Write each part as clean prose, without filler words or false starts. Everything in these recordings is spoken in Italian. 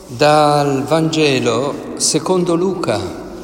Dal Vangelo secondo Luca.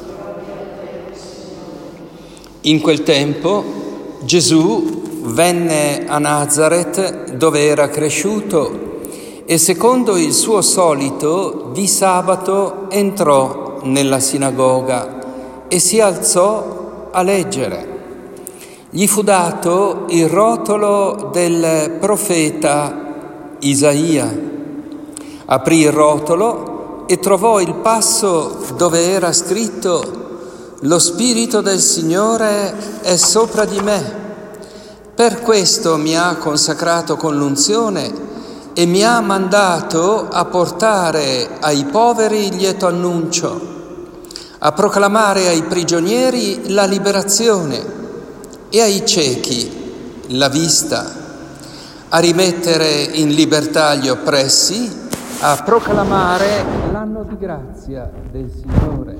In quel tempo Gesù venne a Nazaret, dove era cresciuto, e secondo il suo solito di sabato entrò nella sinagoga e si alzò a leggere. Gli fu dato il rotolo del profeta Isaia. Aprì il rotolo e trovò il passo dove era scritto: «Lo Spirito del Signore è sopra di me. Per questo mi ha consacrato con l'unzione e mi ha mandato a portare ai poveri il lieto annuncio, a proclamare ai prigionieri la liberazione e ai ciechi la vista, a rimettere in libertà gli oppressi, a proclamare l'anno di grazia del Signore».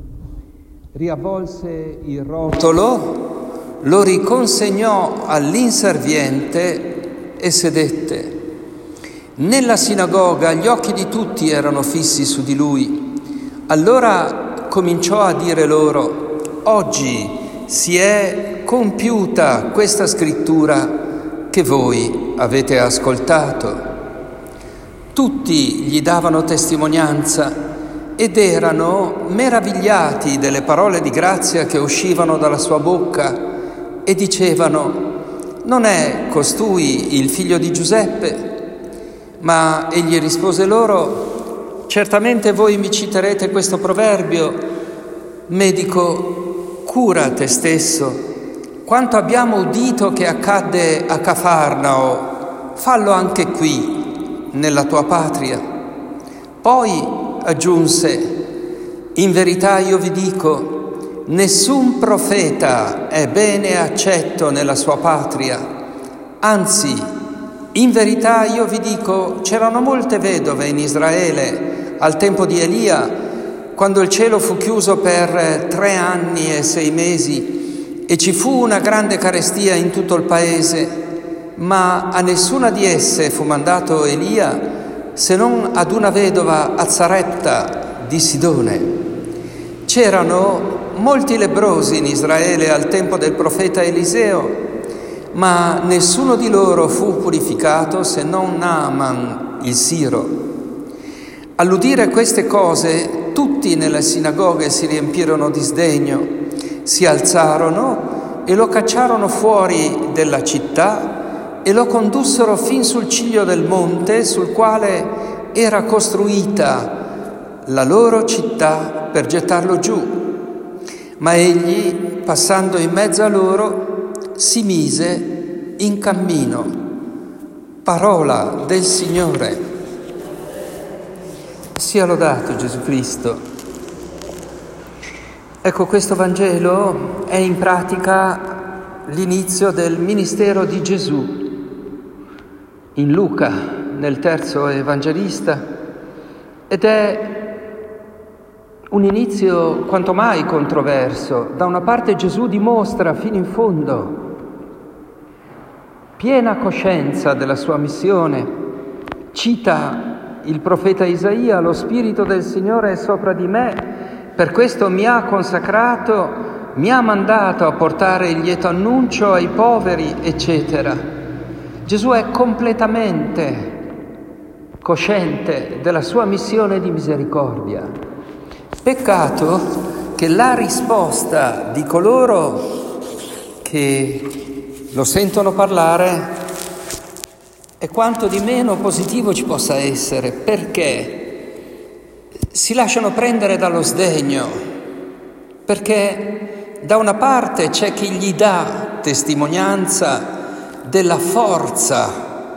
Riavvolse il rotolo, lo riconsegnò all'inserviente e sedette. Nella sinagoga gli occhi di tutti erano fissi su di lui. Allora cominciò a dire loro: «Oggi si è compiuta questa scrittura che voi avete ascoltato». Tutti gli davano testimonianza ed erano meravigliati delle parole di grazia che uscivano dalla sua bocca e dicevano: «Non è costui il figlio di Giuseppe?» Ma egli rispose loro: «Certamente voi mi citerete questo proverbio: medico, cura te stesso. Quanto abbiamo udito che accadde a Cafarnao, fallo anche qui, nella tua patria». Poi aggiunse: «In verità io vi dico, nessun profeta è bene accetto nella sua patria. Anzi, in verità io vi dico, c'erano molte vedove in Israele al tempo di Elia, quando il cielo fu chiuso per 3 anni e 6 mesi e ci fu una grande carestia in tutto il paese, ma a nessuna di esse fu mandato Elia, se non ad una vedova a Zarepta di Sidone. C'erano molti lebbrosi in Israele al tempo del profeta Eliseo, ma nessuno di loro fu purificato se non Naaman il Siro». All'udire queste cose, tutti nelle sinagoghe si riempirono di sdegno, si alzarono e lo cacciarono fuori della città e lo condussero fin sul ciglio del monte sul quale era costruita la loro città, per gettarlo giù. Ma egli, passando in mezzo a loro, si mise in cammino. Parola del Signore. Sia lodato Gesù Cristo. Ecco, questo Vangelo è in pratica l'inizio del ministero di Gesù. In Luca, nel terzo evangelista, ed è un inizio quanto mai controverso. Da una parte Gesù dimostra fino in fondo piena coscienza della sua missione, cita il profeta Isaia: «Lo Spirito del Signore è sopra di me, per questo mi ha consacrato, mi ha mandato a portare il lieto annuncio ai poveri», eccetera. Gesù è completamente cosciente della sua missione di misericordia. Peccato che la risposta di coloro che lo sentono parlare è quanto di meno positivo ci possa essere, perché si lasciano prendere dallo sdegno, perché da una parte c'è chi gli dà testimonianza della forza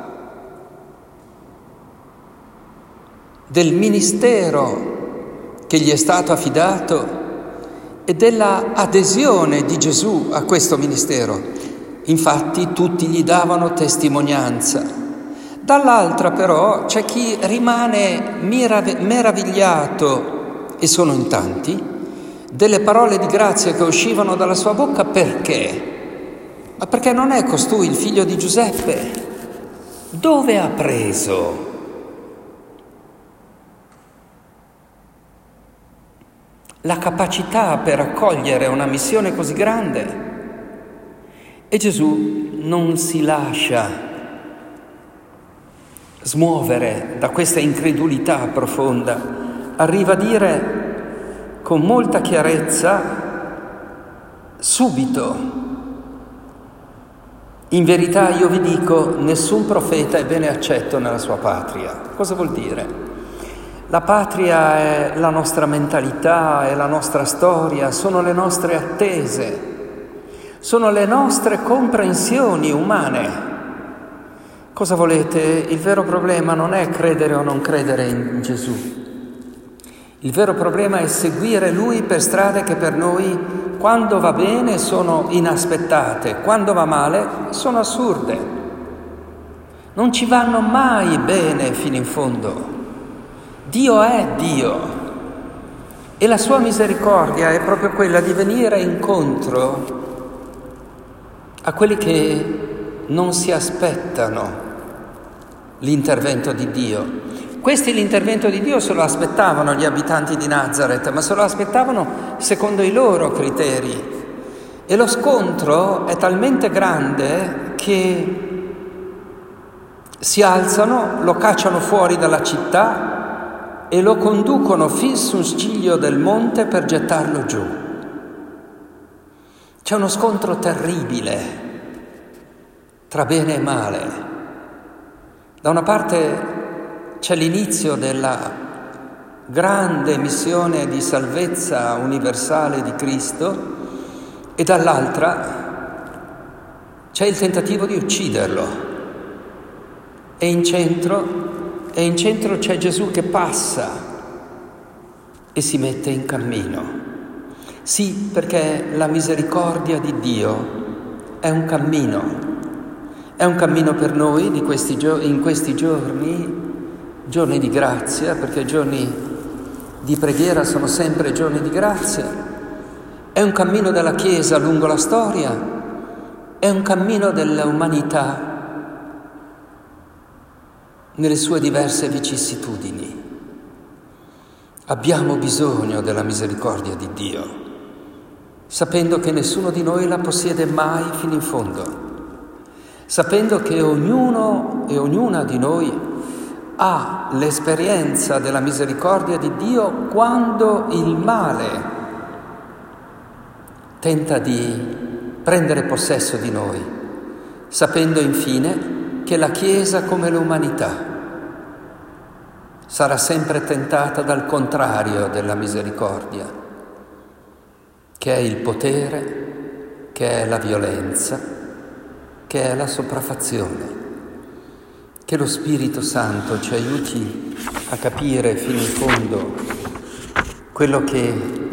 del ministero che gli è stato affidato e della adesione di Gesù a questo ministero. Infatti tutti gli davano testimonianza. Dall'altra però c'è chi rimane meravigliato, e sono in tanti, delle parole di grazia che uscivano dalla sua bocca. Perché? Ma perché non è costui il figlio di Giuseppe? Dove ha preso la capacità per accogliere una missione così grande. E Gesù non si lascia smuovere da questa incredulità profonda. Arriva a dire con molta chiarezza, subito: in verità io vi dico, nessun profeta è bene accetto nella sua patria. Cosa vuol dire? La patria è la nostra mentalità, è la nostra storia, sono le nostre attese, sono le nostre comprensioni umane. Cosa volete? Il vero problema non è credere o non credere in Gesù. Il vero problema è seguire Lui per strade che per noi, quando va bene, sono inaspettate, quando va male, sono assurde. Non ci vanno mai bene fino in fondo. Dio è Dio e la sua misericordia è proprio quella di venire incontro a quelli che non si aspettano l'intervento di Dio. Questi l'intervento di Dio se lo aspettavano gli abitanti di Nazareth, ma se lo aspettavano secondo i loro criteri. E lo scontro è talmente grande che si alzano, lo cacciano fuori dalla città e lo conducono fin sul ciglio del monte per gettarlo giù. C'è uno scontro terribile tra bene e male. Da una parte c'è l'inizio della grande missione di salvezza universale di Cristo e dall'altra c'è il tentativo di ucciderlo. E in centro c'è Gesù che passa e si mette in cammino. Sì, perché la misericordia di Dio è un cammino per noi in questi giorni di grazia, perché giorni di preghiera sono sempre giorni di grazia. È un cammino della Chiesa lungo la storia, è un cammino dell'umanità nelle sue diverse vicissitudini. Abbiamo bisogno della misericordia di Dio, sapendo che nessuno di noi la possiede mai fino in fondo, sapendo che ognuno e ognuna di noi ha l'esperienza della misericordia di Dio quando il male tenta di prendere possesso di noi, sapendo infine che la Chiesa, come l'umanità, sarà sempre tentata dal contrario della misericordia, che è il potere, che è la violenza, che è la sopraffazione. Che lo Spirito Santo ci aiuti a capire fino in fondo quello che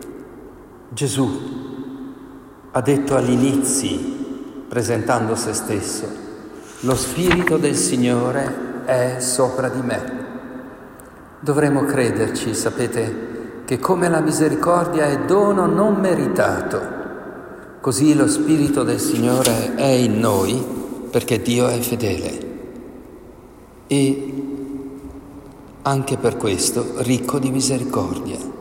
Gesù ha detto agli inizi, presentando se stesso: lo Spirito del Signore è sopra di me. Dovremo crederci, sapete, che come la misericordia è dono non meritato, così lo Spirito del Signore è in noi, perché Dio è fedele. E anche per questo ricco di misericordia.